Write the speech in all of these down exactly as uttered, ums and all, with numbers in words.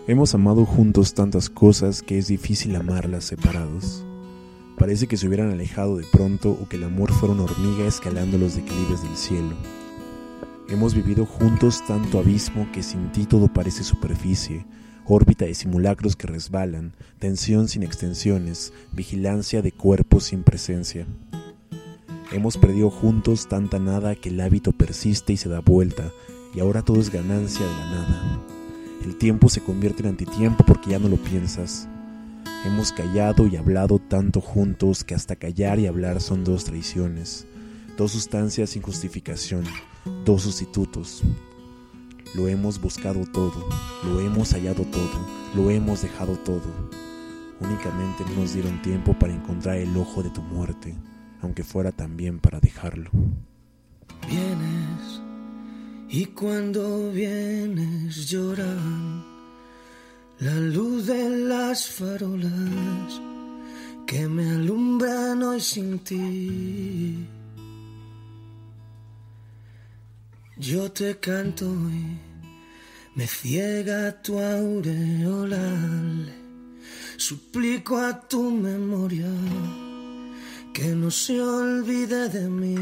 Hemos amado juntos tantas cosas que es difícil amarlas separados. Parece que se hubieran alejado de pronto o que el amor fuera una hormiga escalando los declives del cielo. Hemos vivido juntos tanto abismo que sin ti todo parece superficie, órbita de simulacros que resbalan, tensión sin extensiones, vigilancia de cuerpos sin presencia. Hemos perdido juntos tanta nada que el hábito persiste y se da vuelta, y ahora todo es ganancia de la nada. El tiempo se convierte en antitiempo porque ya no lo piensas. Hemos callado y hablado tanto juntos que hasta callar y hablar son dos traiciones, dos sustancias sin justificación, dos sustitutos. Lo hemos buscado todo, lo hemos hallado todo, lo hemos dejado todo. Únicamente no nos dieron tiempo para encontrar el ojo de tu muerte, aunque fuera también para dejarlo. Vienes y cuando vienes lloran la luz de las farolas que me alumbran hoy sin ti. Yo te canto y me ciega tu aureola, suplico a tu memoria que no se olvide de mí.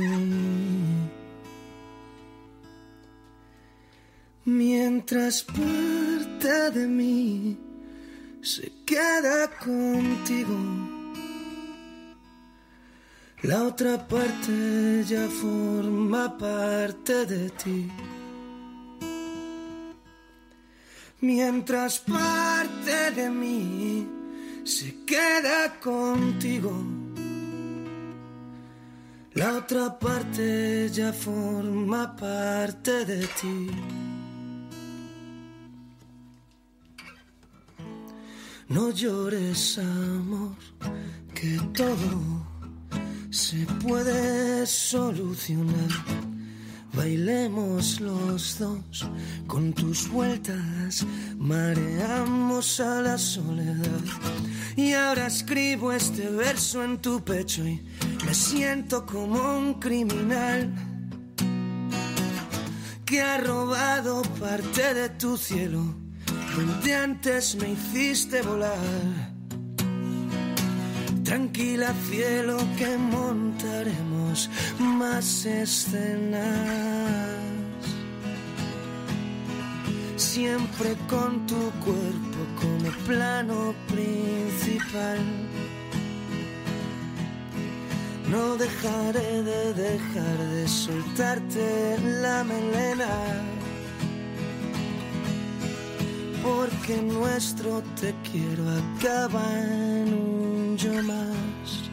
Mientras parte de mí se queda contigo, la otra parte ya forma parte de ti. Mientras parte de mí se queda contigo, la otra parte ya forma parte de ti. No llores, amor, que todo se puede solucionar. Bailemos los dos, con tus vueltas mareamos a la soledad. Y ahora escribo este verso en tu pecho y me siento como un criminal que ha robado parte de tu cielo, donde antes me hiciste volar. Tranquila, cielo, que montaremos más escenas, siempre con tu cuerpo como plano principal. No dejaré de dejar de soltarte la melena, porque nuestro te quiero acaba en un yo más.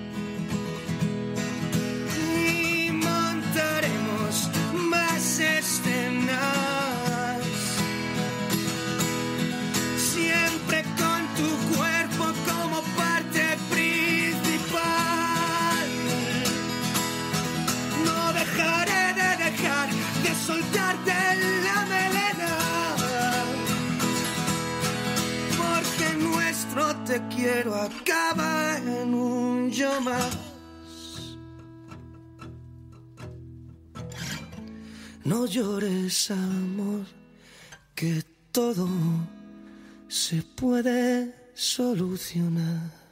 Y montaremos más escenas, siempre con tu cuerpo como parte principal. No dejaré de dejar de soltarte la melena, no te quiero acaba en un yo más. No llores, amor, que todo se puede solucionar.